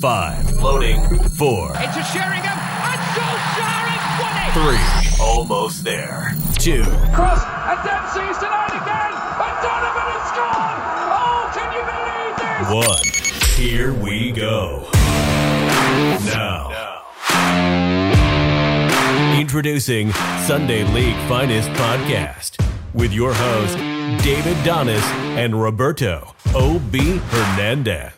5. Loading. 4. Into Sheringham. And Solskjaer has won it. 3. Almost there. 2. Cross. And Dempsey's denied again. And Donovan has scored. Oh, can you believe this? 1. Here we go. Now. Introducing Sunday League Finest Podcast with your host, David Donis and Roberto O.B. Hernandez.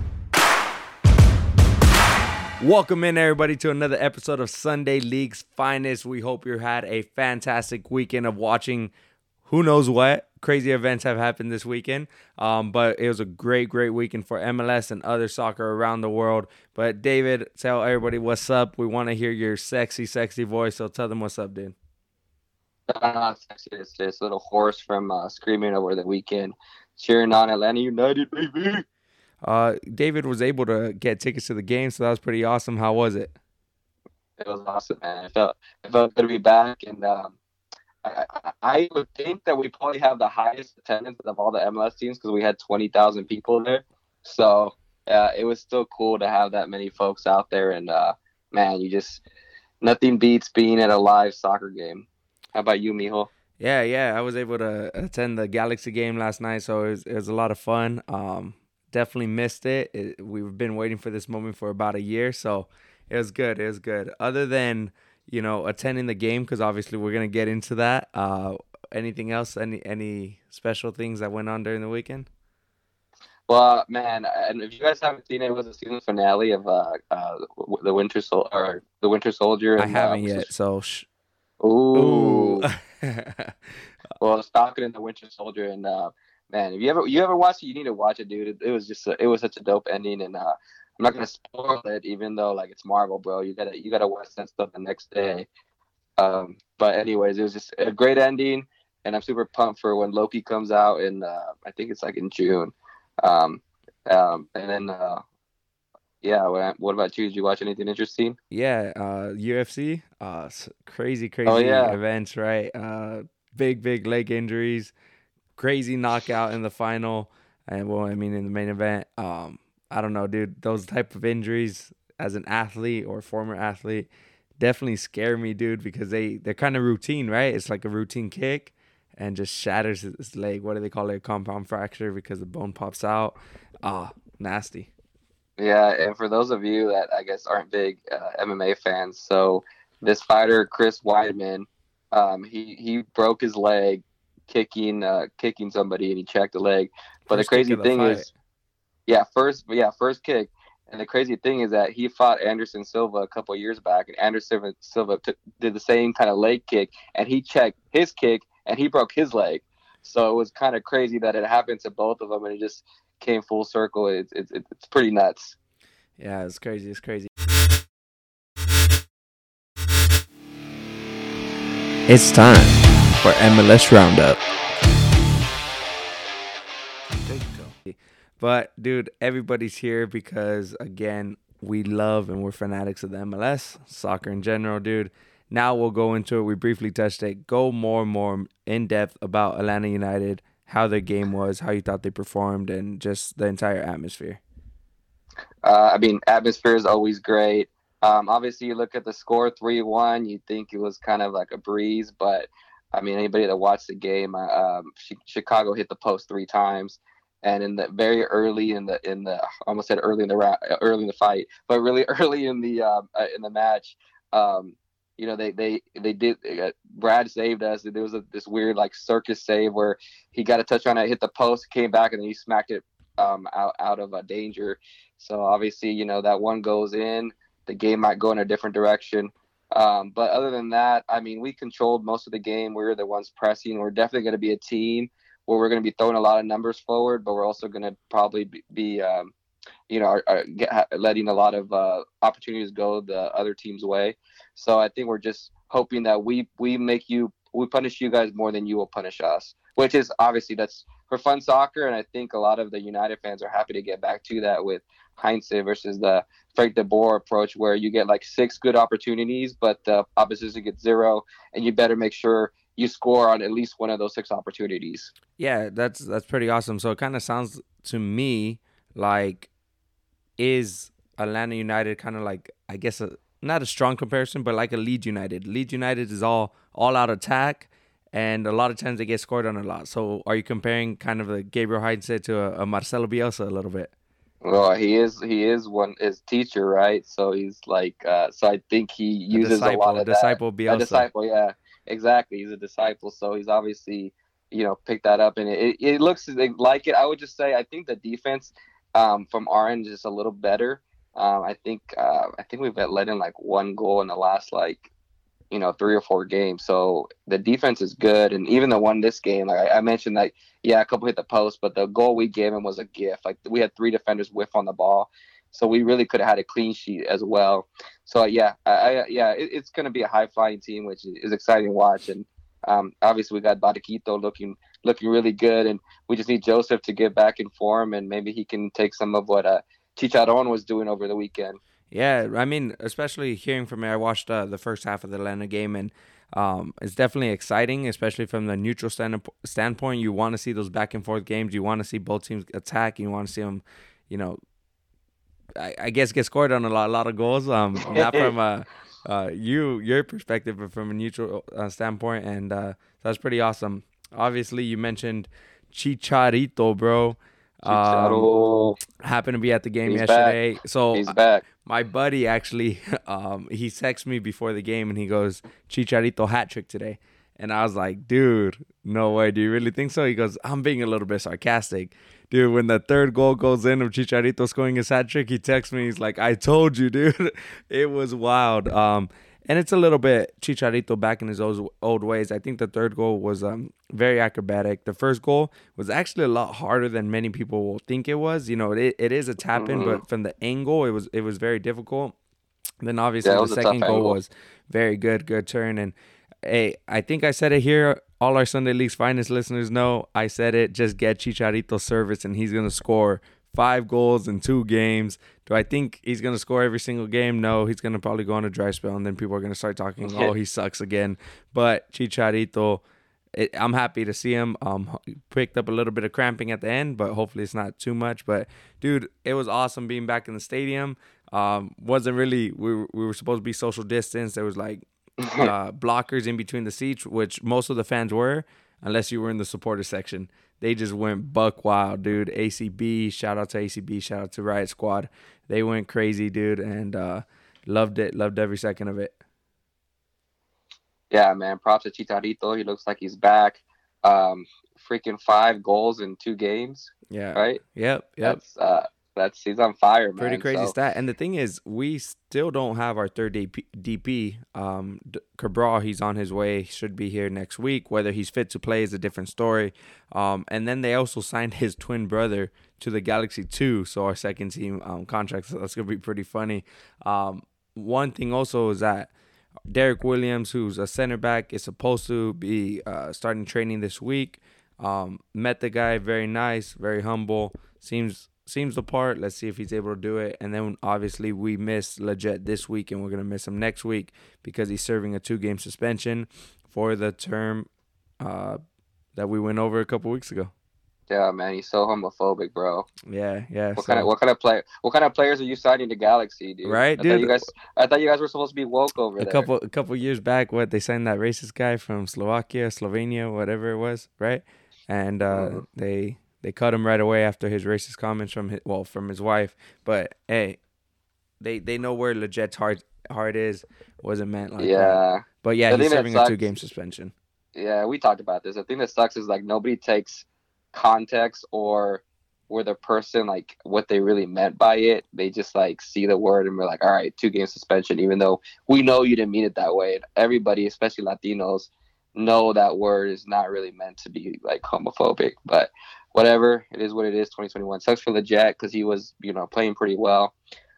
Welcome in, everybody, to another episode of Sunday League's Finest. We hope you had a fantastic weekend of watching who knows what. Crazy events have happened this weekend, but it was a great weekend for MLS and other soccer around the world. But David, tell everybody what's up. We want to hear your sexy voice, so tell them what's up, dude. Sexy. It's this little horse from screaming over the weekend, cheering on Atlanta United, baby. David was able to get tickets to the game, so that was pretty awesome. How was it? It was awesome, man. It felt good to be back, and I would think that we probably have the highest attendance of all the MLS teams because we had 20,000 people there. So it was still cool to have that many folks out there. And man, nothing beats being at a live soccer game. How about you, Mijo? Yeah. I was able to attend the Galaxy game last night, so it was a lot of fun. Definitely missed it. We've been waiting for this moment for about a year, so it was good. Other than attending the game, because obviously we're going to get into that. Anything else? Any special things that went on during the weekend? Well, man, and if you guys haven't seen it, it was the season finale of the Winter Soldier. I haven't yet, so Ooh. Well, I was talking in the Winter Soldier, and man, if you ever watched it, you need to watch it, dude. It was such a dope ending, and I'm not gonna spoil it, even though it's Marvel, bro. You gotta watch that stuff the next day. But anyways, it was just a great ending, and I'm super pumped for when Loki comes out in I think it's in June. And then what about you? Did you watch anything interesting? Yeah, UFC, crazy events, right? Big leg injuries, crazy knockout in the final, and in the main event. I don't know, dude. Those type of injuries as an athlete or former athlete definitely scare me, dude, because they're kind of routine, right? It's like a routine kick and just shatters his leg. What do they call it? A compound fracture because the bone pops out. Nasty. Yeah, and for those of you that I guess aren't big MMA fans, so this fighter, Chris Weidman, he broke his leg kicking somebody, and he checked the leg. But the crazy thing is, first kick. And the crazy thing is that he fought Anderson Silva a couple of years back, and Anderson Silva did the same kind of leg kick, and he checked his kick, and he broke his leg. So it was kind of crazy that it happened to both of them, and it just came full circle. It's pretty nuts. Yeah, it's crazy. It's time for MLS Roundup. But, dude, everybody's here because, again, we love and we're fanatics of the MLS, soccer in general, dude. Now we'll go into it. We briefly touched it. Go more in depth about Atlanta United, how their game was, how you thought they performed, and just the entire atmosphere. Atmosphere is always great. Obviously, you look at the score 3-1, you think it was kind of like a breeze, but anybody that watched the game, Chicago hit the post 3 times. And in the very early in the I almost said early in the fight, but really early in the match, they did. Brad saved us. There was this weird circus save where he got a touch on it, hit the post, came back, and then he smacked it out of danger. So obviously, that one goes in, the game might go in a different direction. But other than that, we controlled most of the game. We were the ones pressing. We're definitely going to be a team where we're going to be throwing a lot of numbers forward, but we're also going to probably be letting a lot of opportunities go the other team's way. So I think we're just hoping that we punish you guys more than you will punish us, which is obviously that's for fun soccer. And I think a lot of the United fans are happy to get back to that with Heinze versus the Frank de Boer approach, where you get 6 good opportunities, but the opposition gets 0, and you better make sure you score on at least one of those 6 opportunities. Yeah, that's pretty awesome. So it kind of sounds to me like, is Atlanta United kind of like, I guess, not a strong comparison, but like a Leeds United. Leeds United is all out attack, and a lot of times they get scored on a lot. So are you comparing kind of the Gabriel Heinze to a Marcelo Bielsa a little bit? Well, he is one his teacher, right? So he's like, so I think he uses a lot of disciple that. Bielsa. A disciple, yeah, exactly. He's a disciple, so he's obviously, picked that up, and it looks like it. I would just say I think the defense, from our end is just a little better. I think we've let in like one goal in the last 3 or 4 games. So the defense is good. And even the one this game, like I mentioned that, yeah, a couple hit the post, but the goal we gave him was a gift. Like we had 3 defenders whiff on the ball. So we really could have had a clean sheet as well. So yeah, it's going to be a high flying team, which is exciting to watch. And obviously we got Bataquito looking really good. And we just need Joseph to get back in form, and maybe he can take some of what Chicharron was doing over the weekend. Yeah, I mean, especially hearing from it, I watched the first half of the Atlanta game, and it's definitely exciting, especially from the neutral standpoint. You want to see those back and forth games. You want to see both teams attack. You want to see them, I guess, get scored on a lot of goals. Not from your perspective, but from a neutral standpoint, and that's pretty awesome. Obviously, you mentioned Chicharito, bro. Happened to be at the game yesterday. So he's back. My buddy actually, he texted me before the game and he goes, Chicharito hat trick today. And I was like, dude, no way. Do you really think so? He goes, I'm being a little bit sarcastic. Dude, when the third goal goes in of Chicharito scoring his hat trick, he texts me. He's like, I told you, dude. It was wild. And it's a little bit Chicharito back in his old ways. I think the third goal was very acrobatic. The first goal was actually a lot harder than many people will think it was. It is a tap in, but from the angle, it was very difficult. And then obviously the second goal was very good turn. And hey, I think I said it here. All our Sunday League's finest listeners know I said it. Just get Chicharito service, and he's gonna score 5 goals in 2 games. Do I think he's going to score every single game? No, he's going to probably go on a dry spell, and then people are going to start talking, oh, he sucks again. But Chicharito, I'm happy to see him. He picked up a little bit of cramping at the end, but hopefully it's not too much. But, dude, it was awesome being back in the stadium. Wasn't really, we were supposed to be social distance. There was like blockers in between the seats, which most of the fans were, unless you were in the supporter section. They just went buck wild, dude. ACB, shout out to ACB, shout out to Riot Squad. They went crazy, dude, and loved it. Loved every second of it. Yeah, man. Props to Chicharito. He looks like he's back. Freaking 5 goals in 2 games. Yeah. Right? Yep. He's on fire, man. Pretty crazy stat. And the thing is, we still don't have our third DP. Cabral, he's on his way. He should be here next week. Whether he's fit to play is a different story. And then they also signed his twin brother to the Galaxy 2, so our second team contract. So that's going to be pretty funny. One thing also is that Derek Williams, who's a center back, is supposed to be starting training this week. Met the guy, very nice, very humble. Seems the part. Let's see if he's able to do it. And then obviously we missed Lletget this week, and we're going to miss him next week because he's serving a 2-game suspension for the term that we went over a couple weeks ago. Yeah, man, he's so homophobic, bro. Yeah. What kind of players are you signing to Galaxy, dude? Right, dude. I thought you guys were supposed to be woke over there. A couple years back, they signed that racist guy from Slovakia, Slovenia, whatever it was, right? And They cut him right away after his racist comments from his wife. But hey, they know where Lletget's heart is. Wasn't meant like that. But yeah, he's serving a 2-game suspension. Yeah, we talked about this. The thing that sucks is like nobody takes context or the person like what they really meant by it. They just like see the word and we're like, all right, 2-game suspension, even though we know you didn't mean it that way. Everybody, especially Latinos, know that word is not really meant to be like homophobic, but whatever, it is what it is. 2021 sucks for Lletget because he was, playing pretty well.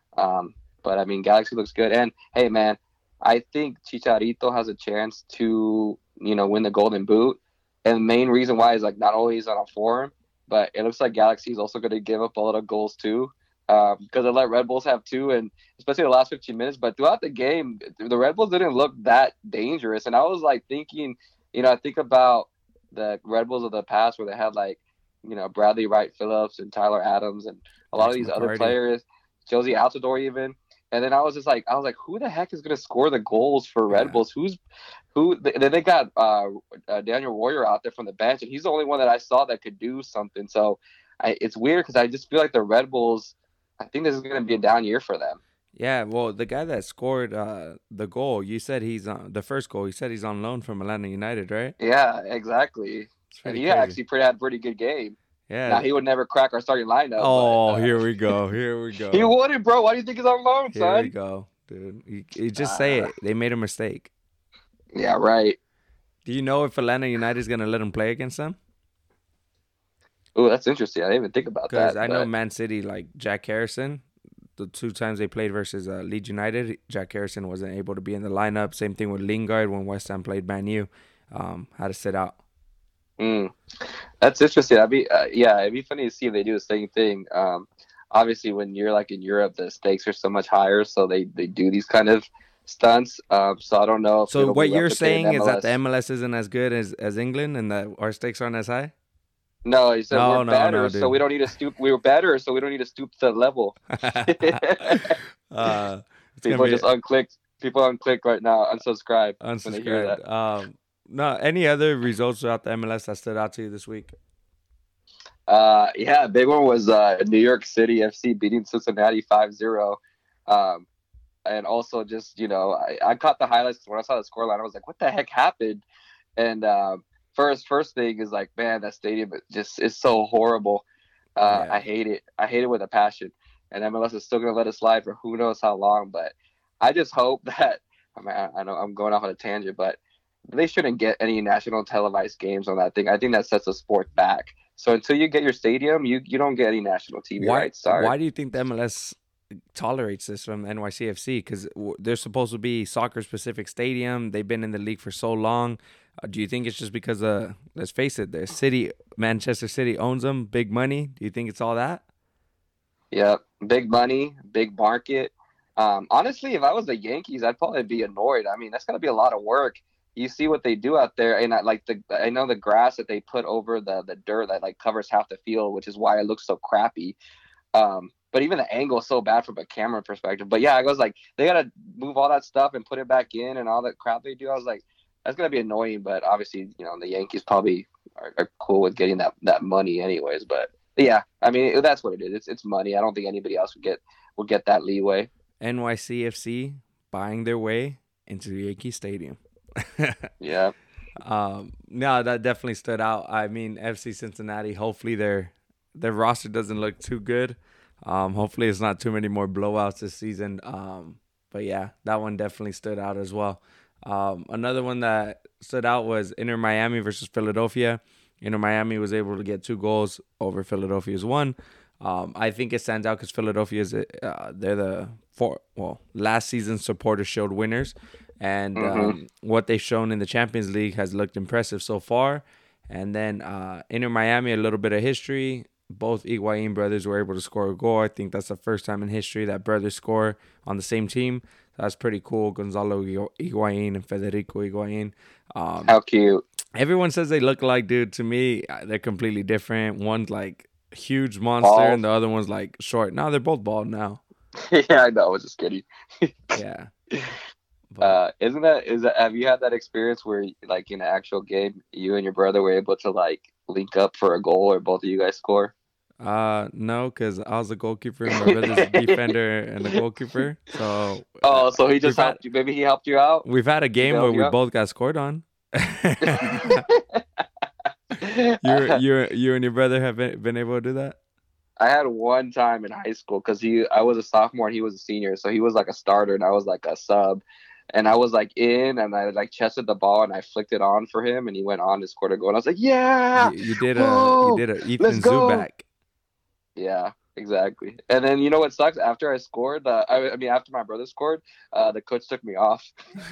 But I mean, Galaxy looks good. And hey, man, I think Chicharito has a chance to, win the Golden Boot. And the main reason why is like not only he's on a form, but it looks like Galaxy is also going to give up a lot of goals too. Because they let Red Bulls have 2, and especially the last 15 minutes. But throughout the game, the Red Bulls didn't look that dangerous. And I was like thinking, I think about the Red Bulls of the past where they had like, Bradley Wright Phillips and Tyler Adams and a lot of these other players. Josie Altidore even. And then I was like, who the heck is going to score the goals for Red Bulls? Then they got Daniel Royer out there from the bench, and he's the only one that I saw that could do something. So it's weird because I just feel like the Red Bulls, I think this is going to be a down year for them. Yeah, well, the guy that scored the goal, you said he's on the first goal. You said he's on loan from Atlanta United, right? Yeah, exactly. And he actually had a pretty good game. Yeah. Now, he would never crack our starting lineup. Oh, here we go. Here we go. He wouldn't, bro. Why do you think he's on loan, son? Here we go, dude. You just say it. They made a mistake. Yeah, right. Do you know if Atlanta United is going to let him play against them? Oh, that's interesting. I didn't even think about that. Because I know Man City, like Jack Harrison, the 2 times they played versus Leeds United, Jack Harrison wasn't able to be in the lineup. Same thing with Lingard when West Ham played Man U. Had to sit out. That's interesting. It'd be funny to see if they do the same thing. Obviously, when you're like in Europe, the stakes are so much higher, so they do these kind of stunts. So I don't know. So what you're saying is that the MLS isn't as good as England, and that our stakes aren't as high? No, he said we're better, so we don't need to stoop. We were better, so we don't need to stoop to the level. People just unclicked. People unclick right now. Unsubscribe. When they hear that. No, any other results throughout the MLS that stood out to you this week? Yeah, big one was New York City FC beating Cincinnati 5-0. And also just, I caught the highlights when I saw the scoreline. I was like, what the heck happened? And first thing is like, man, that stadium is so horrible. Yeah. I hate it. I hate it with a passion. And MLS is still going to let it slide for who knows how long. But I just hope that, I know I'm going off on a tangent, but they shouldn't get any national televised games on that thing. I think that sets the sport back. So until you get your stadium, you don't get any national TV rights. Sorry. Why do you think the MLS tolerates this from NYCFC? Because they're supposed to be soccer-specific stadium. They've been in the league for so long. Do you think it's just because, let's face it, the city, Manchester City owns them, big money? Do you think it's all that? Yeah, big money, big market. Honestly, if I was the Yankees, I'd probably be annoyed. I mean, that's going to be a lot of work. You see what they do out there, and I know the grass that they put over the dirt that like covers half the field, which is why it looks so crappy. But even the angle is so bad from a camera perspective. But yeah, I was like, they gotta move all that stuff and put it back in and all that crap they do. I was like, that's gonna be annoying. But obviously, the Yankees probably are cool with getting that money anyways. But yeah, I mean that's what it is. It's money. I don't think anybody else would get that leeway. NYCFC buying their way into Yankee Stadium. Yeah. No, that definitely stood out. I mean, FC Cincinnati, hopefully their roster doesn't look too good. Hopefully it's not too many more blowouts this season. But yeah, that one definitely stood out as well. Another one that stood out was Inter Miami versus Philadelphia. Inter Miami was able to get 2 goals over Philadelphia's 1. I think it stands out because Philadelphia is they're the last season Supporters Shield winners, and what they've shown in the Champions League has looked impressive so far. And then Inter Miami, a little bit of history. Both Higuain brothers were able to score a goal. I think that's the first time in history that brothers score on the same team. That's pretty cool. Gonzalo Higuain and Federico Higuain. How cute. Everyone says they look like, dude. To me, they're completely different. One's like huge monster, bald, and the other one's like short. No, they're both bald now. Yeah, I know. I was just kidding. Yeah. Have you had that experience where, like, in an actual game, you and your brother were able to, like, link up for a goal or both of you guys score? No, because I was a goalkeeper and my brother's a defender and a goalkeeper. So. Oh, so he just helped you. Maybe he helped you out? We've had a game where we both got scored on. You and your brother have been able to do that? I had one time in high school because I was a sophomore and he was a senior, so he was like a starter and I was like a sub, and I was like in and I like chested the ball and I flicked it on for him and he went on to score a goal and I was like, yeah, you did a Ethan Zubak. Yeah, exactly. And then you know what sucks? After I scored, after my brother scored, the coach took me off.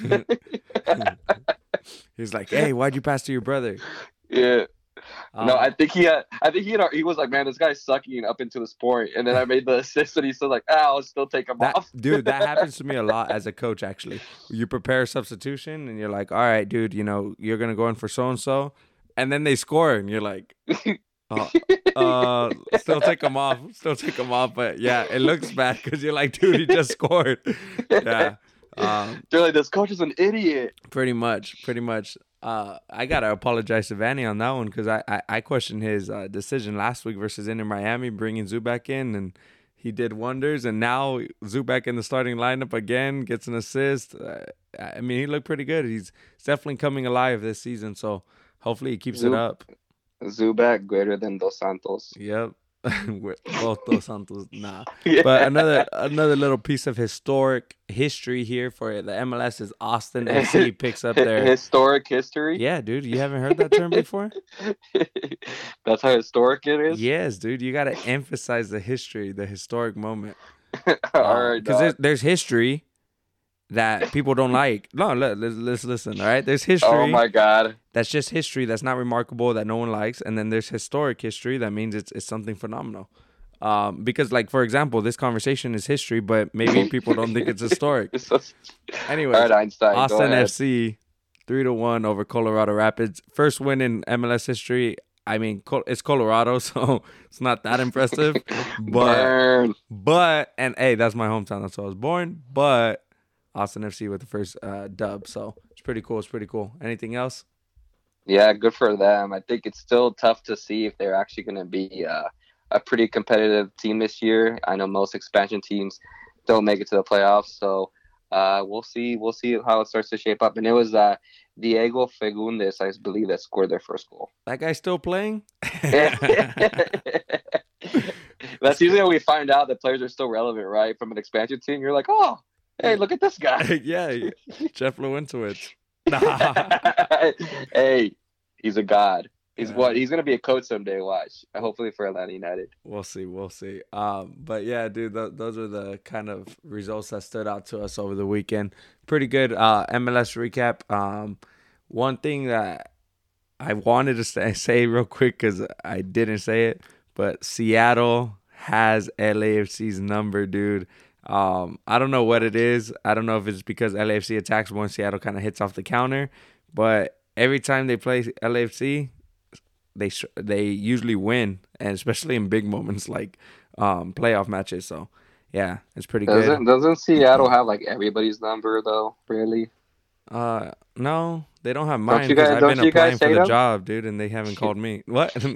He was like, "Hey, why'd you pass to your brother?" Yeah. No, I think he was like, man, this guy's sucking up into this point. And then I made the assist and he's still like, I'll still take him off. Dude, that happens to me a lot as a coach, actually. You prepare a substitution and you're like, all right, dude, you're going to go in for so-and-so. And then they score and you're like, Still take them off. But yeah, it looks bad because you're like, dude, he just scored. Yeah. They're like, this coach is an idiot. Pretty much. I gotta apologize to Vanny on that one because I questioned his decision last week versus Inter Miami, bringing Zubac in, and he did wonders. And now Zubac in the starting lineup again, gets an assist. I mean, he looked pretty good. He's definitely coming alive this season. So hopefully he keeps it up. Zubac greater than Dos Santos. Yep. Both Dos Santos, nah. Yeah. But another little piece of historic history here for the MLS is Austin FC picks up their historic history. Yeah, dude, you haven't heard that term before? That's how historic it is. Yes, dude, you got to emphasize the history, the historic moment. All right, because there's history that people don't like. No, let's listen. All right, there's history. Oh my God, that's just history. That's not remarkable. That no one likes. And then there's historic history. That means it's something phenomenal. Because like for example, this conversation is history, but maybe people don't think it's historic. Anyway, right, Einstein, Austin FC 3-1 over Colorado Rapids. First win in MLS history. I mean, it's Colorado, so it's not that impressive. But and hey, that's my hometown. That's where I was born. But Austin FC with the first dub, so it's pretty cool. Anything else? Yeah, good for them. I think it's still tough to see if they're actually going to be a pretty competitive team this year. I know most expansion teams don't make it to the playoffs, so we'll see how it starts to shape up. And it was Diego Fagundes, I believe, that scored their first goal. That guy's still playing? That's usually when we find out that players are still relevant, right? From an expansion team, you're like, oh, hey, look at this guy. Yeah, Jeff Lewinowicz. Hey, he's a god. He's going to be a coach someday, watch. Hopefully for Atlanta United. We'll see. But yeah, dude, those are the kind of results that stood out to us over the weekend. Pretty good MLS recap. One thing that I wanted to say real quick because I didn't say it, but Seattle has LAFC's number, dude. I don't know what it is. I don't know if it's because LAFC attacks when Seattle kind of hits off the counter, but every time they play LAFC, they usually win, and especially in big moments like playoff matches. So yeah, it's pretty good. Doesn't Seattle have like everybody's number though? Really? No, they don't have mine because I've been applying for the job, dude, and they haven't called me. What? don't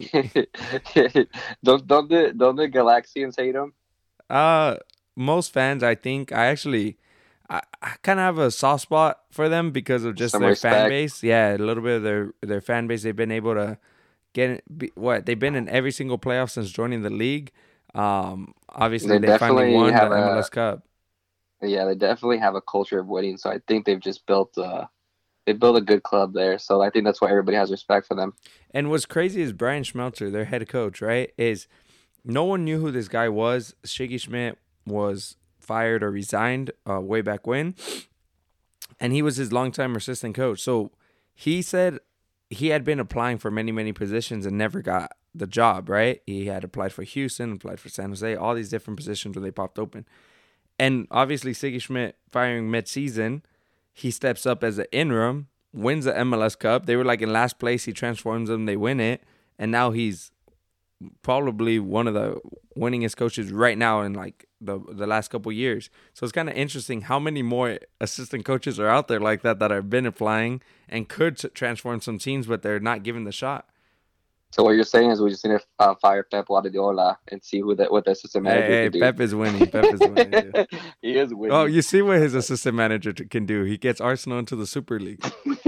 the Galaxians hate them? Most fans, I think, I kind of have a soft spot for them because of just their fan base. Yeah, a little bit of their fan base. They've been able to they've been in every single playoff since joining the league. Obviously, they finally won the MLS Cup. Yeah, they definitely have a culture of winning. So I think they've just built a good club there. So I think that's why everybody has respect for them. And what's crazy is Brian Schmelzer, their head coach, right? Is no one knew who this guy was. Shiggy Schmidt was fired or resigned way back when, and he was his longtime assistant coach. So he said he had been applying for many positions and never got the job, right? He had applied for Houston, applied for San Jose, all these different positions when they popped open. And obviously Shiggy Schmidt firing mid-season, he steps up as an interim, wins the MLS Cup. They were like in last place. He transforms them, they win it, and now he's probably one of the winningest coaches right now in like the last couple years. So it's kind of interesting how many more assistant coaches are out there like that have been applying and could transform some teams, but they're not given the shot. So what you're saying is we just need to fire Pep Guardiola and see what the assistant manager can do. Pep is winning. Dude. He is winning. Oh, you see what his assistant manager can do. He gets Arsenal into the Super League.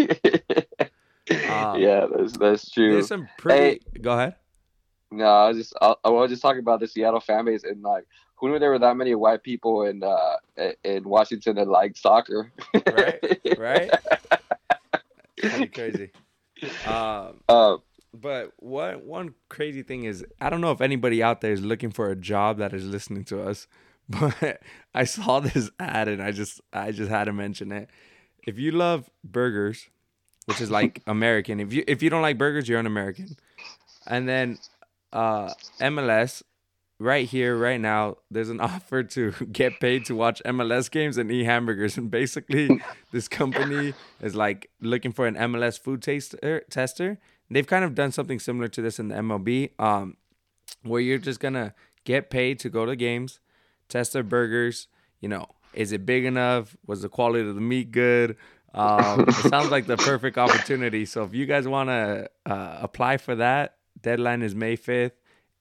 Yeah, that's true. There's some pretty... Go ahead. No, I was just talking about the Seattle fan base and like who knew there were that many white people in Washington that like soccer. Right. Pretty crazy. But one crazy thing is I don't know if anybody out there is looking for a job that is listening to us, but I saw this ad and I just had to mention it. If you love burgers, which is like American, if you don't like burgers, you're an American, and then MLS right here right now there's an offer to get paid to watch MLS games and eat hamburgers, and basically this company is like looking for an MLS food tester. they've kind of done something similar to this in the MLB, where you're just gonna get paid to go to games, test their burgers. Is it big enough? Was the quality of the meat good? It sounds like the perfect opportunity. So if you guys want to apply for that, deadline is May 5th.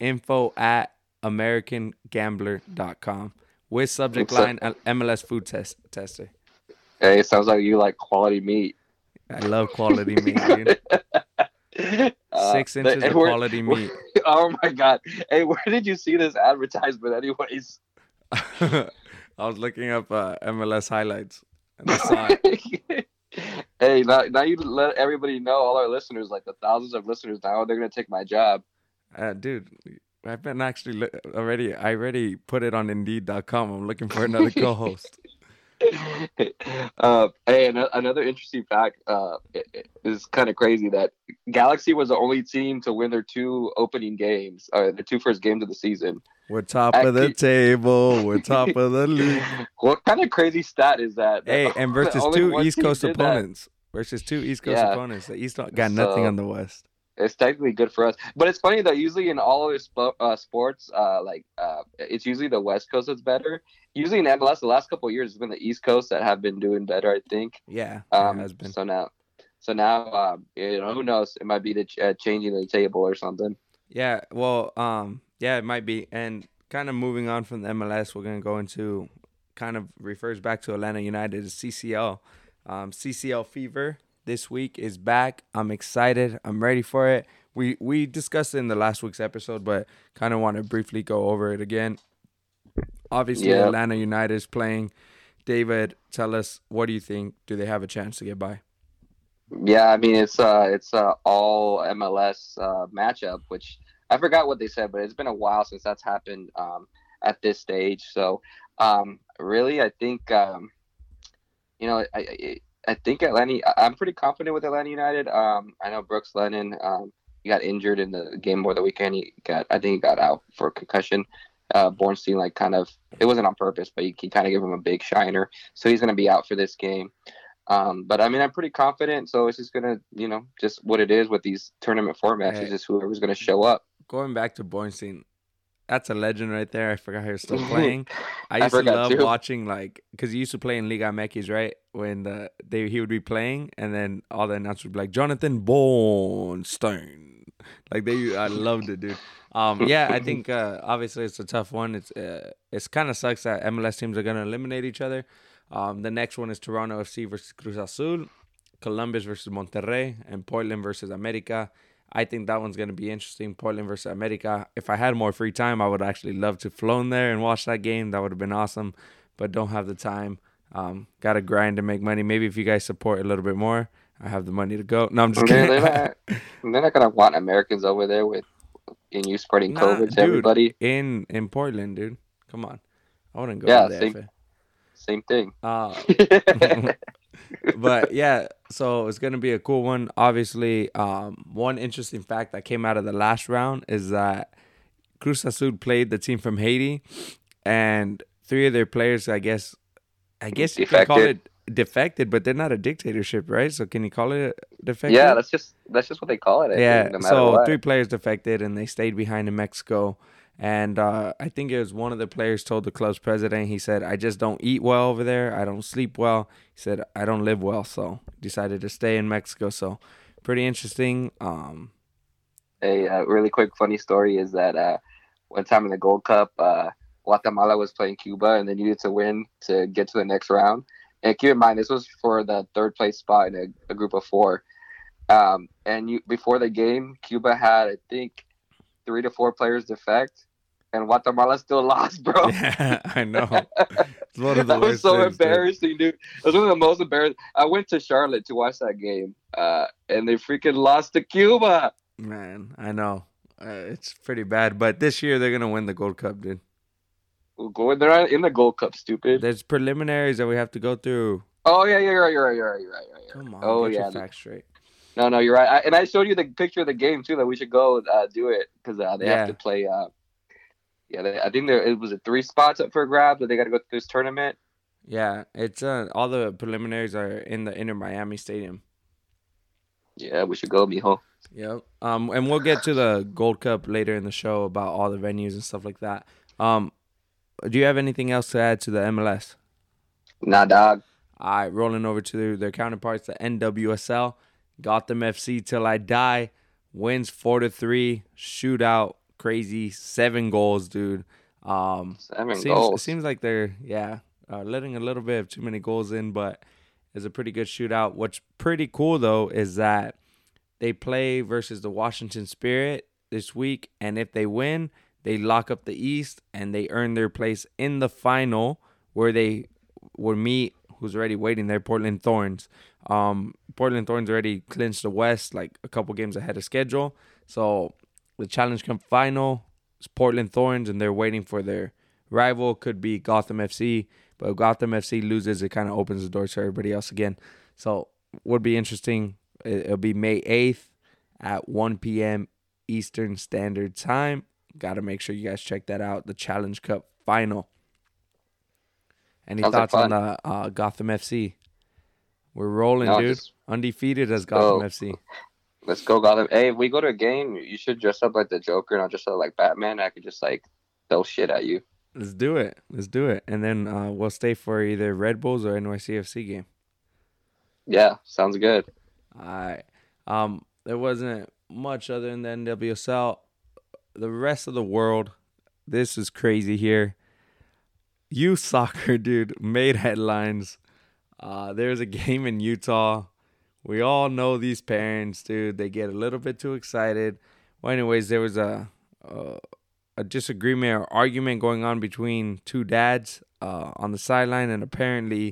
info@americangambler.com with subject line MLS food tester. Hey, it sounds like you like quality meat. I love quality meat, dude. 6 inches of quality meat. Oh my God. Hey, where did you see this advertisement anyways? I was looking up MLS highlights and I saw it. Hey, now you let everybody know, all our listeners, like the thousands of listeners now, they're going to take my job. Dude, I've been actually I already put it on Indeed.com. I'm looking for another co-host. Hey, another interesting fact is kind of crazy that Galaxy was the only team to win their 2 opening games, or the 2 first games of the season. We're top of the table. We're top of the league. What kind of crazy stat is that? Hey, and versus 2 East Coast opponents. Versus 2 East Coast opponents. The East got nothing on the West. It's technically good for us, but it's funny that usually in all other sports, it's usually the West Coast that's better. Usually in MLS, the last couple of years, it's been the East Coast that have been doing better, I think. Yeah, it has been. So now, who knows? It might be the changing of the table or something. Yeah, well, it might be. And kind of moving on from the MLS, we're gonna go into kind of refers back to Atlanta United, CCL. CCL fever this week is back. I'm excited. I'm ready for it. We discussed it in the last week's episode, but kind of want to briefly go over it again. Obviously, Atlanta United is playing. David, tell us, what do you think? Do they have a chance to get by? Yeah, I mean, it's all MLS matchup, which I forgot what they said, but it's been a while since that's happened at this stage. So, really, I think I think Atlanta. I'm pretty confident with Atlanta United. I know Brooks Lennon. He got injured in the game over the weekend. I think he got out for a concussion. Bornstein, it wasn't on purpose, but he kind of gave him a big shiner. So he's going to be out for this game. But I mean, I'm pretty confident. So it's just going to, just what it is with these tournament formats. It's just whoever's going to show up. Going back to Bornstein, that's a legend right there. I forgot he was still playing. I used to love watching, because he used to play in Liga MX, right? When he would be playing, and then all the announcers would be like, Jonathan Bornstein. I loved it, dude. I think obviously it's a tough one. It's kind of sucks that MLS teams are going to eliminate each other. The next one is Toronto FC versus Cruz Azul, Columbus versus Monterrey, and Portland versus America. I think that one's going to be interesting, Portland versus America. If I had more free time, I would actually love to flown there and watch that game. That would have been awesome, but don't have the time. Got to grind to make money. Maybe if you guys support a little bit more, I have the money to go. No, I'm just kidding. They're not going to want Americans over there in you spreading COVID to everybody. In Portland, dude. Come on. I wouldn't go there. Same thing. But yeah, so it's going to be a cool one. Obviously, one interesting fact that came out of the last round is that Cruz Azul played the team from Haiti, and 3 of their players, I guess you can call it defected, but they're not a dictatorship, right? So can you call it defected? Yeah, that's just what they call it. I think, no matter so what. 3 players defected, and they stayed behind in Mexico. And I think it was one of the players told the club's president, he said, I just don't eat well over there. I don't sleep well. He said, I don't live well. So decided to stay in Mexico. So pretty interesting. A really quick funny story is that one time in the Gold Cup, Guatemala was playing Cuba and they needed to win to get to the next round. And keep in mind, this was for the 3rd place spot in a group of 4. Before the game, Cuba had, I think, 3 to 4 players defect. And Guatemala still lost, bro. Yeah, I know. It's one of the that was so things, embarrassing, dude. It was one of the most embarrassing. I went to Charlotte to watch that game, and they freaking lost to Cuba. Man, I know. It's pretty bad. But this year, they're going to win the Gold Cup, dude. They're in the Gold Cup, stupid. There's preliminaries that we have to go through. Oh, yeah, you're right. Come on, get your facts straight. No, you're right. And I showed you the picture of the game, too, that we should go do it, because they have to play... I think it was 3 spots up for grabs, but they got to go through this tournament. Yeah, it's all the preliminaries are in the Inter Miami Stadium. Yeah, we should go, mijo. Yep. And we'll get to the Gold Cup later in the show about all the venues and stuff like that. Do you have anything else to add to the MLS? Nah, dog. All right, rolling over to their counterparts, the NWSL. Gotham FC Till I Die wins 4-3, shootout, crazy, 7 goals, dude. 7 goals. It seems like they're letting a little bit of too many goals in, but it's a pretty good shootout. What's pretty cool though is that they play versus the Washington Spirit this week, and if they win, they lock up the East and they earn their place in the final where they will meet who's already waiting there, Portland Thorns. Portland Thorns already clinched the West like a couple games ahead of schedule. So the Challenge Cup final is Portland Thorns, and they're waiting for their rival. Could be Gotham FC, but if Gotham FC loses, it kind of opens the doors for everybody else again. So would be interesting. It'll be May 8th at 1 p.m. Eastern Standard Time. Got to make sure you guys check that out. The Challenge Cup final. Any thoughts on the Gotham FC? We're rolling, dude. Undefeated as Gotham FC. Let's go, Gotham. Hey, if we go to a game, you should dress up like the Joker, not just like Batman. I could just like throw shit at you. Let's do it. And then we'll stay for either Red Bulls or NYCFC game. Yeah, sounds good. All right. There wasn't much other than the NWSL. The rest of the world, this is crazy here. Youth soccer, dude, made headlines. There's a game in Utah. We all know these parents, dude. They get a little bit too excited. Well, anyways, there was a disagreement or argument going on between two dads on the sideline, and apparently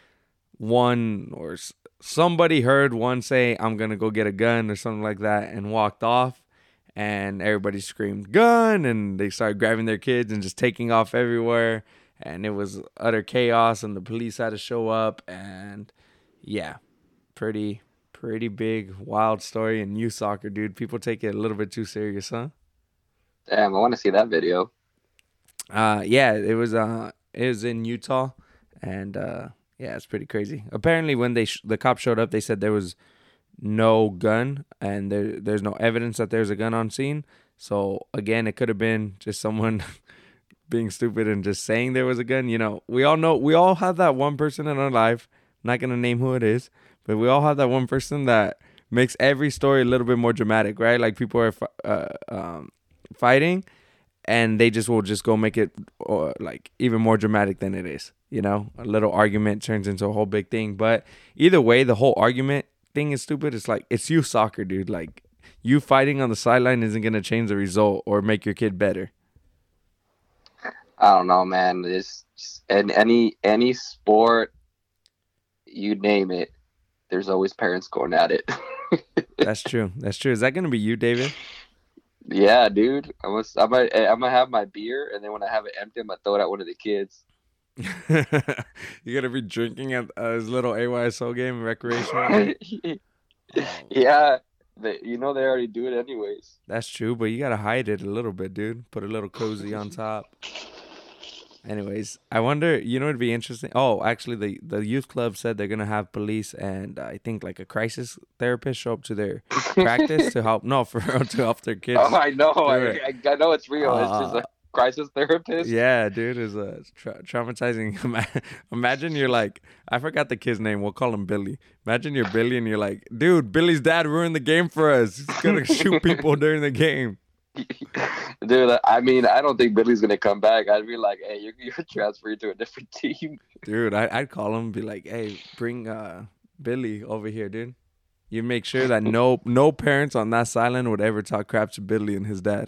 somebody heard one say, "I'm gonna go get a gun" or something like that, and walked off. And everybody screamed "gun," and they started grabbing their kids and just taking off everywhere. And it was utter chaos, and the police had to show up. And yeah, pretty big, wild story in youth soccer, dude. People take it a little bit too serious, huh? Damn, I want to see that video. Yeah, it was in Utah, and yeah, it's pretty crazy. Apparently, when the cops showed up, they said there was no gun, and there's no evidence that there's a gun on scene. So again, it could have been just someone being stupid and just saying there was a gun. You know, we all have that one person in our life. I'm not gonna name who it is, but we all have that one person that makes every story a little bit more dramatic, right? Like people are fighting, and they will just go make it like even more dramatic than it is. You know, a little argument turns into a whole big thing. But either way, the whole argument thing is stupid. It's like, it's youth soccer, dude. Like, you fighting on the sideline isn't gonna change the result or make your kid better. I don't know, man. It's in any sport, you name it, there's always parents going at it. That's true. Is that gonna be you, David? Yeah, dude. I'm gonna have my beer, and then when I have it empty, I'm gonna throw it at one of the kids. You're gonna be drinking at his little AYSO game, recreational. Yeah, they already do it anyways. That's true, but you gotta hide it a little bit, dude. Put a little cozy on top. Anyways, I wonder, it'd be interesting. Oh, actually, the youth club said they're gonna have police and I think like a crisis therapist show up to their practice to help. No, to help their kids. Oh, I know. I know it's real. It's just a crisis therapist. Yeah, dude, is traumatizing. Imagine you're like, I forgot the kid's name. We'll call him Billy. Imagine you're Billy and you're like, dude, Billy's dad ruined the game for us. He's gonna shoot people during the game. Dude, I mean, I don't think Billy's gonna come back. I'd be like, hey, you're transferred to a different team. Dude, I'd call him and be like, hey, bring Billy over here, dude. You make sure that no parents on that sideline would ever talk crap to Billy and his dad.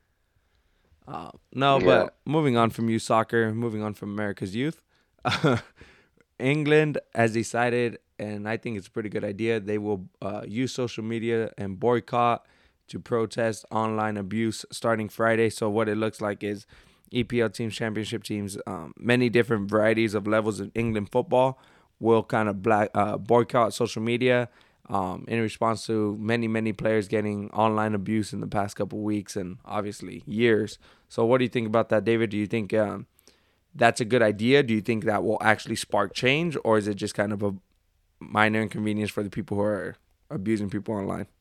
But moving on from youth soccer, moving on from America's youth, England has decided, and I think it's a pretty good idea, they will use social media and boycott to protest online abuse starting Friday. So what it looks like is EPL teams, championship teams, many different varieties of levels of England football will kind of boycott social media in response to many players getting online abuse in the past couple weeks and obviously years. So what do you think about that, David? Do you think that's a good idea? Do you think that will actually spark change, or is it just kind of a minor inconvenience for the people who are abusing people online?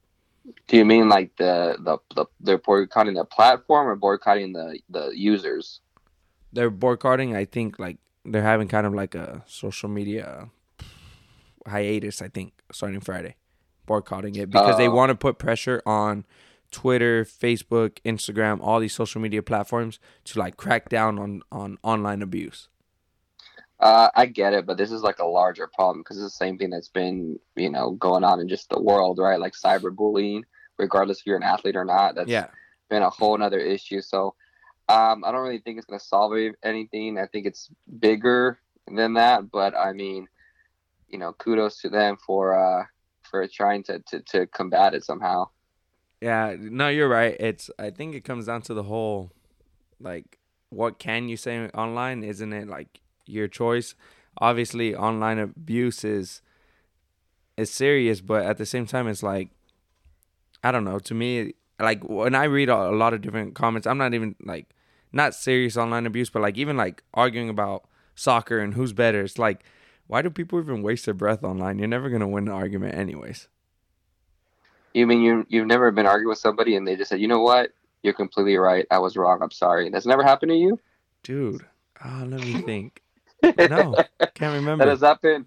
Do you mean like they're boycotting the platform or boycotting the users? They're boycotting. I think like they're having kind of like a social media hiatus. I think starting Friday, boycotting it because they want to put pressure on Twitter, Facebook, Instagram, all these social media platforms to like crack down on online abuse. I get it, but this is like a larger problem because it's the same thing that's been, going on in just the world, right? Like cyberbullying, regardless if you're an athlete or not, that's been a whole nother issue. So I don't really think it's going to solve anything. I think it's bigger than that, but I mean, kudos to them for trying to combat it somehow. Yeah, no, you're right. I think it comes down to the whole, like, what can you say online? Isn't it like your choice? Obviously, online abuse is serious, but at the same time, it's like, I don't know. To me, like when I read a lot of different comments, I'm not even like not serious online abuse, but like even like arguing about soccer and who's better. It's like, why do people even waste their breath online? You're never gonna win an argument, anyways. You mean you've never been arguing with somebody and they just said, you know what? You're completely right. I was wrong. I'm sorry. That's never happened to you? Dude, let me think. No, can't remember. That has happened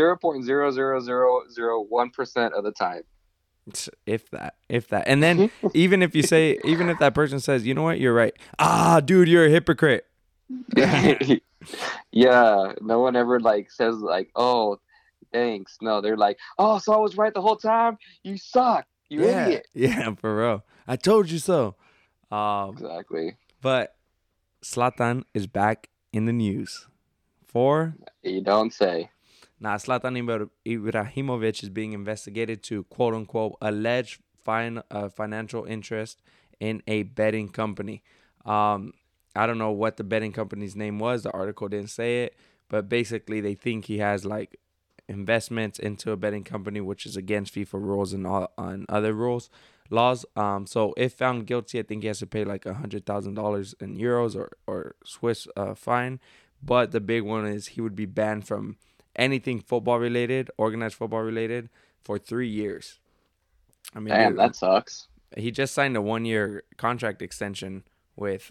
0.00001% of the time. If that. And then even if that person says, you know what, you're right. Dude, you're a hypocrite. Yeah. No one ever like says like, oh, thanks. No, they're like, oh, so I was right the whole time? You suck. You idiot. Yeah, for real. I told you so. Exactly. But Zlatan is back in the news. You don't say. Now, Zlatan Ibrahimovic is being investigated to quote-unquote alleged financial interest in a betting company. I don't know what the betting company's name was. The article didn't say it. But basically, they think he has like investments into a betting company, which is against FIFA rules and on other laws. So if found guilty, I think he has to pay like $100,000 in euros or Swiss fine. But the big one is he would be banned from anything football related, organized football related, for 3 years. I mean, damn, that sucks. He just signed a 1-year contract extension with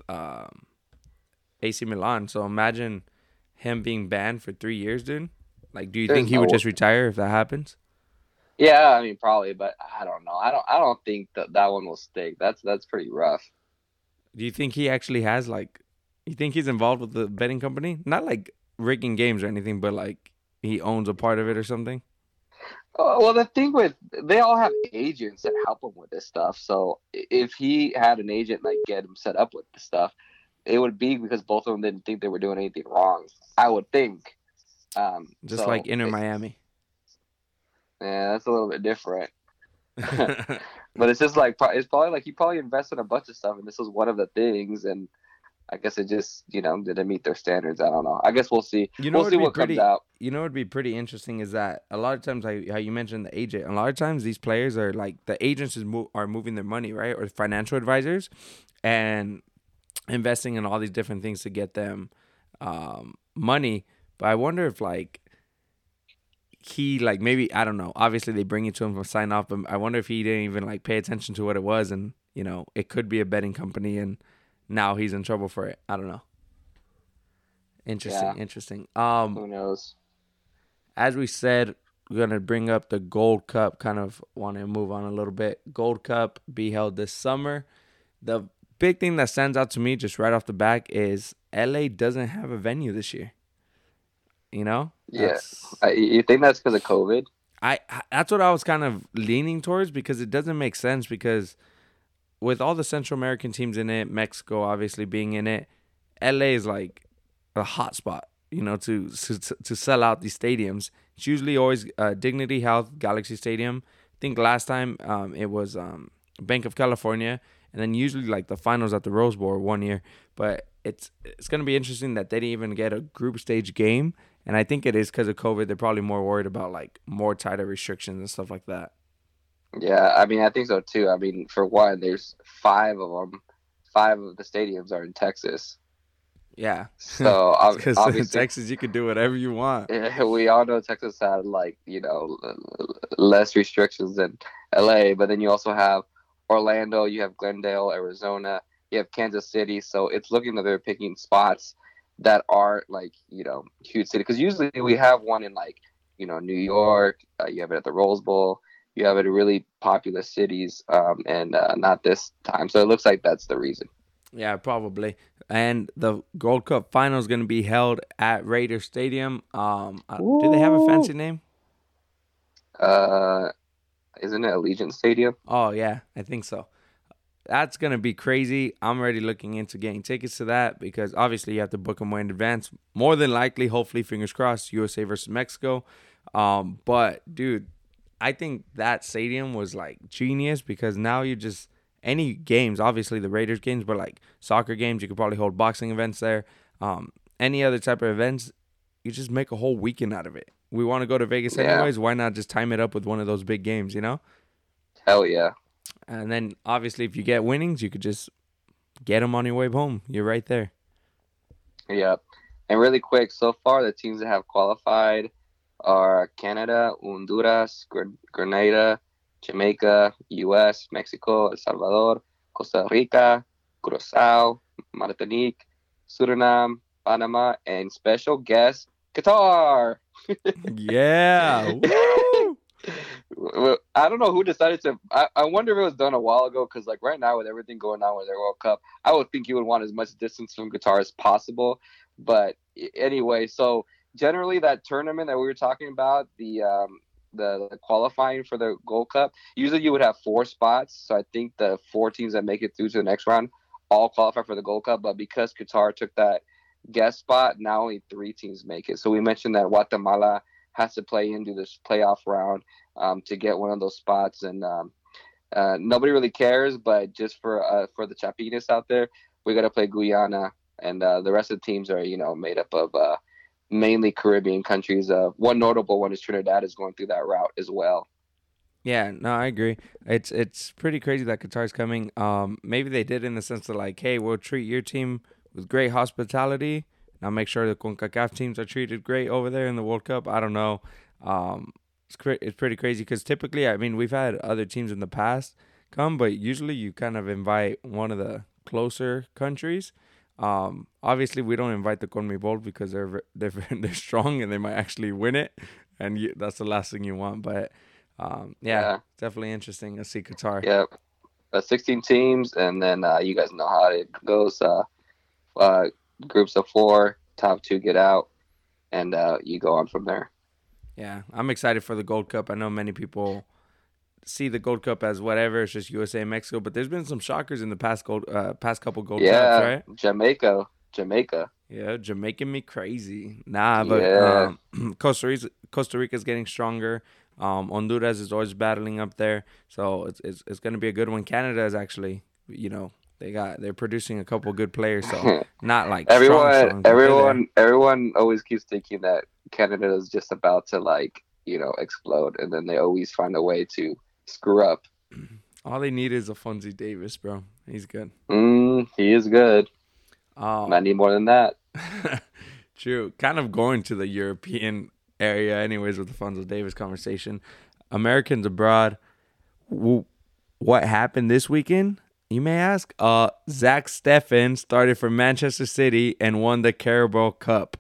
AC Milan. So imagine him being banned for 3 years, dude. Like, do you think he would just retire if that happens? Yeah, I mean, probably, but I don't know. I don't think that one will stick. That's pretty rough. Do you think he actually has like? You think he's involved with the betting company? Not like rigging games or anything, but like he owns a part of it or something? Well, the thing they all have agents that help them with this stuff. So if he had an agent like get him set up with the stuff, it would be because both of them didn't think they were doing anything wrong. I would think. Just like Inter Miami. Yeah, that's a little bit different. But it's just like it's probably like he probably invested in a bunch of stuff, and this was one of the things. And I guess it just didn't meet their standards. I don't know. I guess we'll see. We'll see what comes out. You know what would be pretty interesting is that a lot of times, how you mentioned the agent, a lot of times these players are like the agents are moving their money, right, or financial advisors, and investing in all these different things to get them money. But I wonder if like he like maybe I don't know. Obviously they bring it to him for sign off, but I wonder if he didn't even like pay attention to what it was, and it could be a betting company, and now he's in trouble for it. I don't know. Interesting. Who knows? As we said, we're gonna bring up the Gold Cup. Kind of want to move on a little bit. Gold Cup be held this summer. The big thing that stands out to me just right off the back is LA doesn't have a venue this year. Yeah. You think that's because of COVID? That's what I was kind of leaning towards, because it doesn't make sense, because with all the Central American teams in it, Mexico obviously being in it, LA is like a hot spot, to sell out these stadiums. It's usually always Dignity Health, Galaxy Stadium. I think last time it was Bank of California, and then usually like the finals at the Rose Bowl 1 year. But it's going to be interesting that they didn't even get a group stage game. And I think it is because of COVID. They're probably more worried about like more tighter restrictions and stuff like that. Yeah, I mean, I think so too. I mean, for one, there's 5 of them. 5 of the stadiums are in Texas. Yeah. So because in Texas you can do whatever you want. We all know Texas had like less restrictions than LA, but then you also have Orlando, you have Glendale, Arizona, you have Kansas City. So it's looking that they're picking spots that are like, huge city. Because usually we have one in like, New York, you have it at the Rose Bowl, you have it in really popular cities, and not this time. So it looks like that's the reason. Yeah, probably. And the Gold Cup final is going to be held at Raider Stadium. Do they have a fancy name? Isn't it Allegiant Stadium? Oh, yeah, I think so. That's going to be crazy. I'm already looking into getting tickets to that because obviously you have to book them way in advance. More than likely, hopefully, fingers crossed, USA versus Mexico. But, dude, I think that stadium was, like, genius because now you just – any games, obviously the Raiders games, but, like, soccer games, you could probably hold boxing events there. Any other type of events, you just make a whole weekend out of it. We want to go to Vegas anyways. Why not just time it up with one of those big games, Hell yeah. And then, obviously, if you get winnings, you could just get them on your way home. You're right there. Yeah. And really quick, so far, the teams that have qualified are Canada, Honduras, Grenada, Jamaica, U.S., Mexico, El Salvador, Costa Rica, Curacao, Martinique, Suriname, Panama, and special guest, Qatar. Yeah. Woo! I don't know who decided to. I wonder if it was done a while ago because, like, right now with everything going on with their World Cup, I would think you would want as much distance from Qatar as possible. But anyway, so generally that tournament that we were talking about, the qualifying for the Gold Cup, usually you would have 4 spots. So I think the 4 teams that make it through to the next round all qualify for the Gold Cup. But because Qatar took that guest spot, now only 3 teams make it. So we mentioned that Guatemala has to play into this playoff round to get one of those spots, and nobody really cares. But just for the Chapinas out there, we got to play Guyana, and the rest of the teams are made up of mainly Caribbean countries. One notable one is Trinidad is going through that route as well. Yeah, no, I agree. It's pretty crazy that Qatar's coming. Maybe they did in the sense of like, hey, we'll treat your team with great hospitality. Now make sure the CONCACAF teams are treated great over there in the World Cup. I don't know. It's pretty crazy because typically, I mean, we've had other teams in the past come, but usually you kind of invite one of the closer countries. Obviously, we don't invite the CONMEBOL because they're strong and they might actually win it, and that's the last thing you want. But yeah, definitely interesting to see Qatar. Yeah, 16 teams, and then you guys know how it goes. Groups of 4, top 2 get out, and you go on from there. Yeah, I'm excited for the Gold Cup. I know many people see the Gold Cup as whatever, it's just USA and Mexico, but there's been some shockers in the past couple Gold Cups, right? Jamaica. Yeah, Jamaican me crazy. Nah, but Costa Rica's getting stronger. Honduras is always battling up there, so it's going to be a good one. Canada is actually, they're producing a couple good players, so not like everyone always keeps thinking that Canada is just about to explode, and then they always find a way to screw up. All they need is Alphonso Davies, bro. He's good. He is good. Not need more than that. True. Kind of going to the European area anyways with the Alphonso Davies conversation. Americans abroad, what happened this weekend? You may ask. Zach Steffen started for Manchester City and won the Carabao Cup.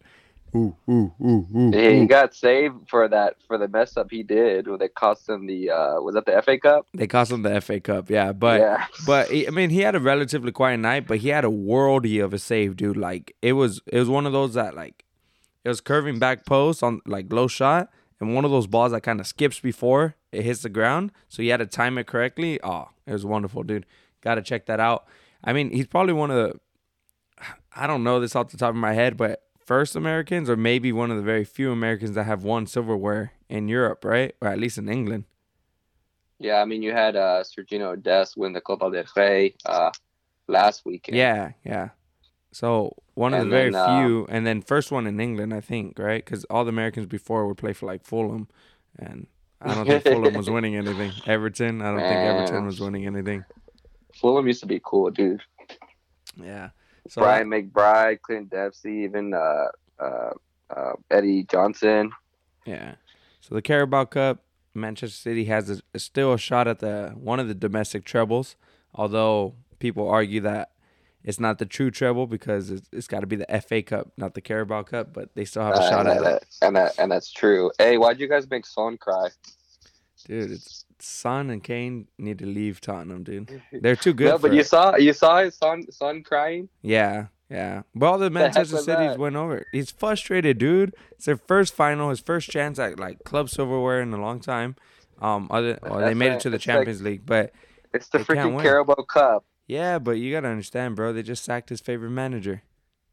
He got saved for the mess up he did. They cost him was that the FA Cup? They cost him the FA Cup, yeah. But I mean, he had a relatively quiet night, but he had a worldie of a save, dude. Like it was one of those that like it was curving back post on like low shot, and one of those balls that kind of skips before it hits the ground. So he had to time it correctly. Oh, it was wonderful, dude. Got to check that out. I mean, he's probably one of the, I don't know this off the top of my head, but first Americans or maybe one of the very few Americans that have won silverware in Europe, right? Or at least in England. Yeah, I mean, you had Sergino Dest win the Copa del Rey last weekend. Yeah. So one of the very few, and then first one in England, I think, right? Because all the Americans before would play for like Fulham, and I don't think Fulham was winning anything. Everton, I don't think Everton was winning anything. Fulham used to be cool, dude. Yeah. So Brian McBride, Clint Dempsey, even Eddie Johnson. Yeah. So the Carabao Cup, Manchester City has still a shot at one of the domestic trebles, although people argue that it's not the true treble because it's got to be the FA Cup, not the Carabao Cup, but they still have a shot at it. And that's true. Hey, why'd you guys make Son cry? Dude, it's Son and Kane need to leave Tottenham, dude. They're too good. No, but you saw his son crying. Yeah. Well, the Manchester City's went over. He's frustrated, dude. It's their first final, his first chance at like club silverware in a long time. They made it to the Champions League, but it's the freaking Carabao Cup. Yeah, but you gotta understand, bro. They just sacked his favorite manager.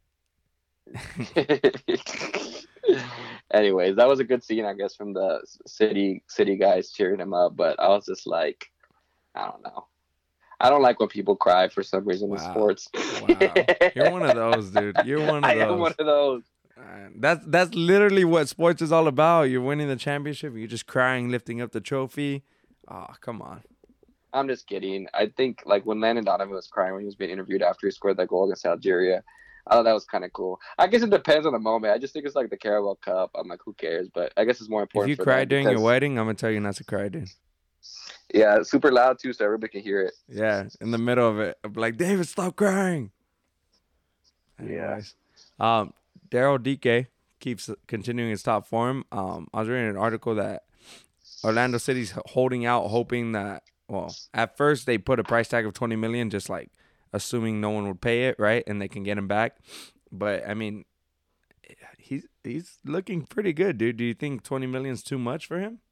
Anyways, that was a good scene, I guess, from the city guys cheering him up. But I was just like, I don't know. I don't like when people cry for some reason in sports. Wow, you're one of those, dude. You're one of those. I am one of those. That's literally what sports is all about. You're winning the championship. You're just crying, lifting up the trophy. Oh, come on. I'm just kidding. I think like when Landon Donovan was crying when he was being interviewed after he scored that goal against Algeria, I thought that was kind of cool. I guess it depends on the moment. I just think it's like the Carabao Cup. I'm like, who cares? But I guess it's more important. If you cry during your wedding, I'm gonna tell you not to cry, dude. Yeah, super loud too, so everybody can hear it. Yeah, in the middle of it, I'm like, David, stop crying. Anyways. Daryl Dike keeps continuing his top form. I was reading an article that Orlando City's holding out, hoping that. Well, at first they put a price tag of $20 million, just like assuming no one would pay it, right? And they can get him back. But I mean, he's looking pretty good, dude. Do you think $20 million is too much for him?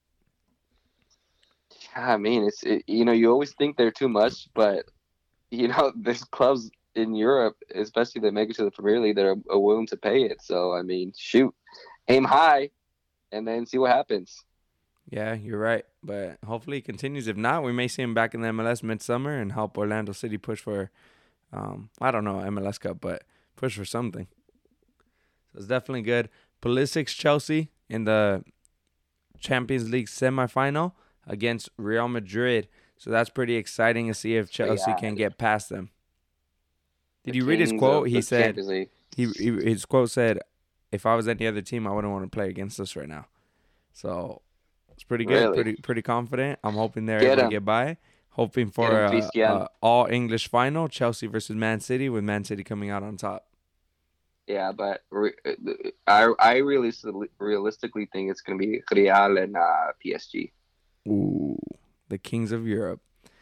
I mean, you always think they're too much, but there's clubs in Europe, especially that make it to the Premier League, that are willing to pay it. So I mean, shoot, aim high, and then see what happens. Yeah, you're right. But hopefully he continues. If not, we may see him back in the MLS midsummer and help Orlando City push for, I don't know, MLS Cup, but push for something. So it's definitely good. Pulisic's Chelsea in the Champions League semifinal against Real Madrid. So that's pretty exciting to see if Chelsea can get past them. Did you read his quote? He said, his quote said, if I was any other team, I wouldn't want to play against us right now. So it's pretty good, really? pretty confident. I'm hoping they're able to get by. Hoping for a all-English final, Chelsea versus Man City, with Man City coming out on top. Yeah, but I realistically think it's going to be Real and PSG. Ooh, the kings of Europe.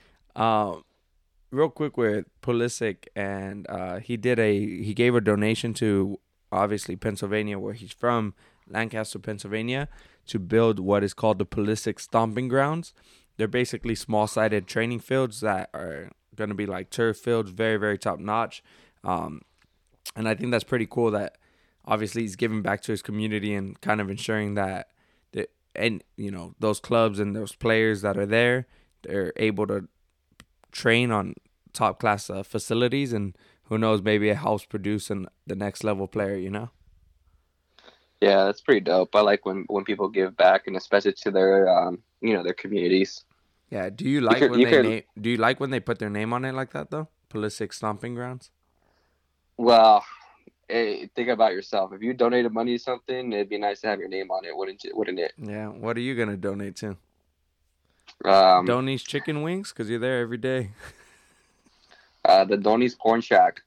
Real quick with Pulisic, and he gave a donation to obviously Pennsylvania, where he's from, Lancaster, Pennsylvania, to build what is called the Pulisic Stomping Grounds. They're basically small-sided training fields that are going to be like turf fields, very, very top-notch. And I think that's pretty cool that obviously he's giving back to his community and kind of ensuring that those clubs and those players that are there, they're able to train on top-class facilities, and who knows, maybe it helps produce the next-level player, Yeah, that's pretty dope. I like when people give back, and especially to their their communities. Yeah. Do you like when they put their name on it like that though? Pulisic Stomping Grounds. Well, hey, think about yourself. If you donated money to something, it'd be nice to have your name on it, wouldn't it? Yeah. What are you gonna donate to? Donnie's chicken wings, because you're there every day. The Donnie's Porn Shack.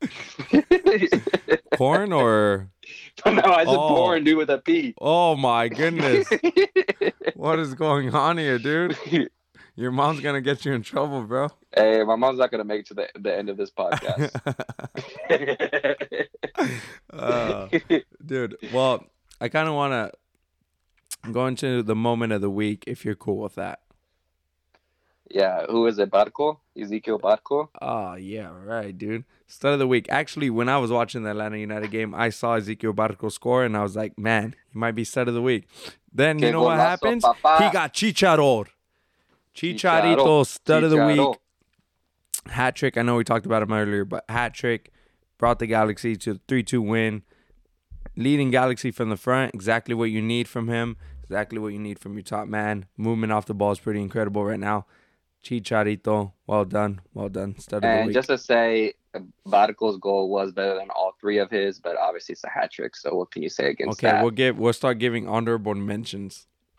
Porn or? No, I said porn, dude, with a P. Oh my goodness! What is going on here, dude? Your mom's gonna get you in trouble, bro. Hey, my mom's not gonna make it to the end of this podcast. Dude, well, I kind of want to go into the moment of the week, if you're cool with that. Yeah, who is it? Barco? Ezequiel Barco? Oh, yeah, right, dude. Stud of the week. Actually, when I was watching the Atlanta United game, I saw Ezequiel Barco score, and I was like, man, he might be stud of the week. Then, you know what happens? He got Chicharito, stud of the week. Hat trick. I know we talked about him earlier, but hat trick brought the Galaxy to a 3-2 win. Leading Galaxy from the front, exactly what you need from him, exactly what you need from your top man. Movement off the ball is pretty incredible right now. Chicharito, well done. Stud of the week. And just to say, Barco's goal was better than all three of his, but obviously it's a hat trick. So what can you say against that? Okay, we'll start giving honorable mentions.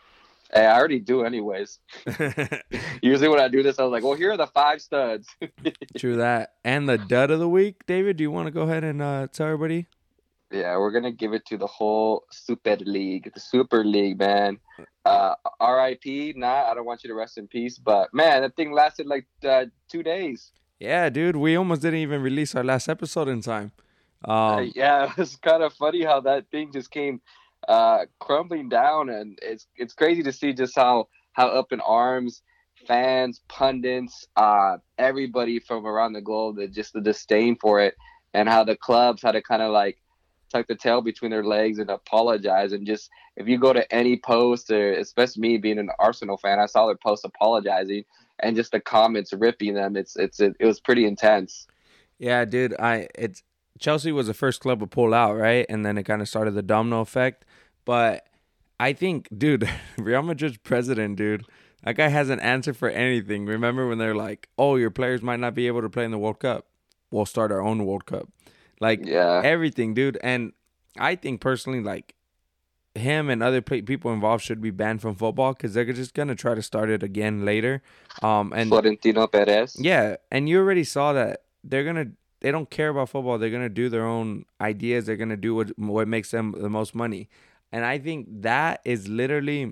Hey, I already do anyways. Usually when I do this, I was like, well, here are the 5 studs. True that. And the dud of the week, David, do you want to go ahead and tell everybody? Yeah, we're going to give it to the whole Super League. The Super League, man. RIP, I don't want you to rest in peace. But, man, that thing lasted like 2 days. Yeah, dude, we almost didn't even release our last episode in time. Yeah, it's kind of funny how that thing just came crumbling down, and it's crazy to see just how up in arms fans, pundits, everybody from around the globe, that just the disdain for it, and how the clubs had to kind of like tuck the tail between their legs and apologize. And just if you go to any post, or especially me being an Arsenal fan, I saw their post apologizing and just the comments ripping them. It was pretty intense. Yeah, dude, Chelsea was the first club to pull out, right? And then it kind of started the domino effect. But I think, dude, Real Madrid's president, dude, that guy has an answer for anything. Remember when they're like, oh, your players might not be able to play in the World Cup? We'll start our own World Cup. Like, Yeah. everything, dude. And I think personally, like, him and other people involved should be banned from football because they're just going to try to start it again later. And Florentino Perez. Yeah, and you already saw that they don't care about football. They're gonna do their own ideas. They're gonna do what makes them the most money. And I think that is literally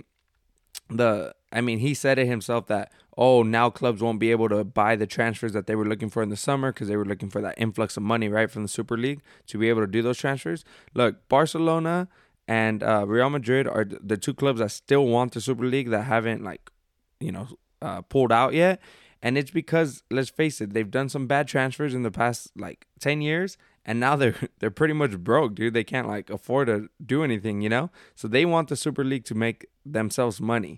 he said it himself that, oh, now clubs won't be able to buy the transfers that they were looking for in the summer because they were looking for that influx of money, right, from the Super League to be able to do those transfers. Look, Barcelona and Real Madrid are the 2 clubs that still want the Super League that haven't, pulled out yet. And it's because, let's face it, they've done some bad transfers in the past, 10 years. And now they're pretty much broke, dude. They can't, afford to do anything, So they want the Super League to make themselves money.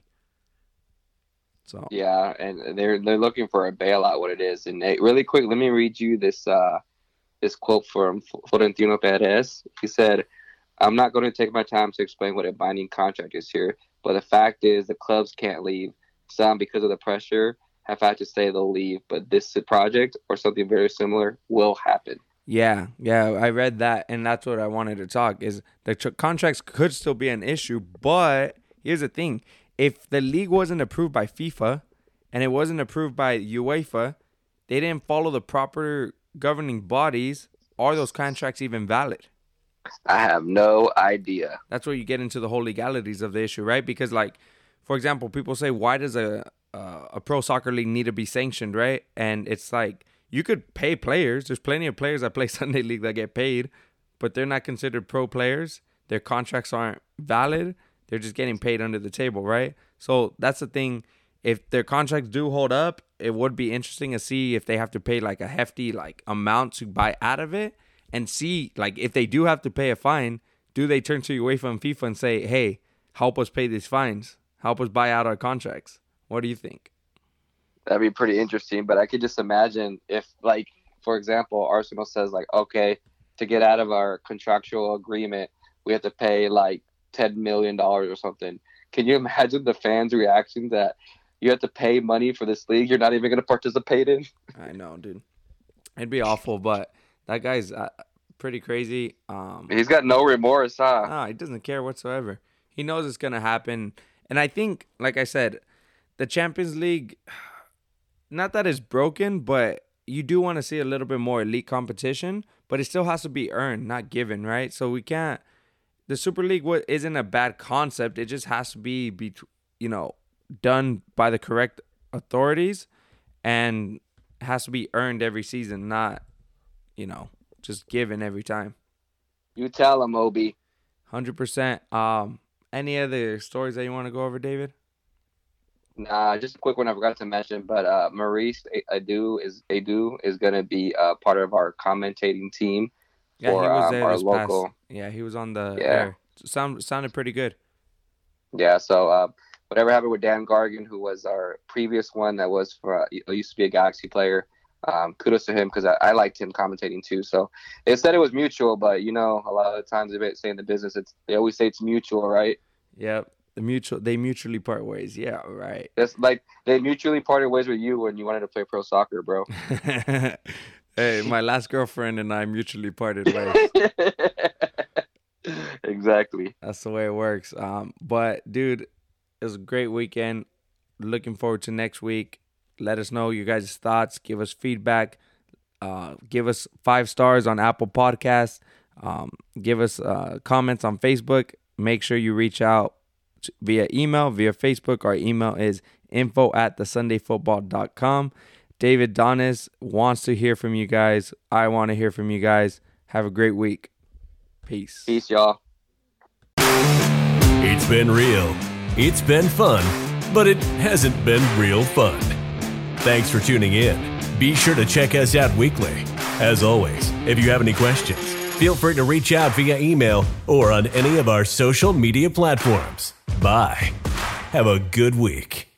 So Yeah, and they're looking for a bailout, what it is. And really quick, let me read you this quote from Florentino Perez. He said, "I'm not going to take my time to explain what a binding contract is here, but the fact is the clubs can't leave. Some, because of the pressure, have had to say they'll leave, but this project or something very similar will happen." Yeah, I read that, and that's what I wanted to talk, is the contracts could still be an issue, but here's the thing. If the league wasn't approved by FIFA and it wasn't approved by UEFA, they didn't follow the proper governing bodies, are those contracts even valid? I have no idea. That's where you get into the whole legalities of the issue, right? Because, for example, people say, why does a pro soccer league need to be sanctioned, right? And it's like, you could pay players. There's plenty of players that play Sunday League that get paid, but they're not considered pro players. Their contracts aren't valid. They're just getting paid under the table, right? So that's the thing. If their contracts do hold up, it would be interesting to see if they have to pay a hefty amount to buy out of it, and see if they do have to pay a fine, do they turn to UEFA and FIFA and say, hey, help us pay these fines, help us buy out our contracts? What do you think? That'd be pretty interesting, but I could just imagine if, for example, Arsenal says, okay, to get out of our contractual agreement, we have to pay $10 million or something. Can you imagine the fans' reaction that you have to pay money for this league you're not even going to participate in? I know, dude. It'd be awful, but that guy's pretty crazy. He's got no remorse, huh? No, he doesn't care whatsoever. He knows it's going to happen. And I think, like I said, the Champions League, not that it's broken, but you do want to see a little bit more elite competition, but it still has to be earned, not given, right? So we can't, the Super League isn't a bad concept. It just has to be done by the correct authorities, and has to be earned every season, not, just given every time. You tell him, Obi. 100%. Any other stories that you want to go over, David? Nah, just a quick one I forgot to mention, but Maurice Adu is going to be part of our commentating team. Yeah, for he was there our this local. Past. Yeah, he was on the air. Sounded pretty good. Yeah, so whatever happened with Dan Gargan, who was our previous one that was used to be a Galaxy player, kudos to him, because I liked him commentating too. So they said it was mutual, but a lot of the times they say in the business, they always say it's mutual, right? Yep. They mutually part ways. Yeah, right. That's they mutually parted ways with you when you wanted to play pro soccer, bro. Hey, my last girlfriend and I mutually parted ways. Exactly. That's the way it works. But dude, It was a great weekend. Looking forward to next week. Let us know your guys' thoughts. Give us feedback. Give us 5 stars on Apple Podcasts. Give us comments on Facebook. Make sure you reach out via email, via Facebook. Our email is info@thesundayfootball.com. David Donis wants to hear from you guys. I want to hear from you guys. Have a great week. Peace. Peace, y'all. It's been real. It's been fun, but it hasn't been real fun. Thanks for tuning in. Be sure to check us out weekly. As always, if you have any questions, feel free to reach out via email or on any of our social media platforms. Bye. Have a good week.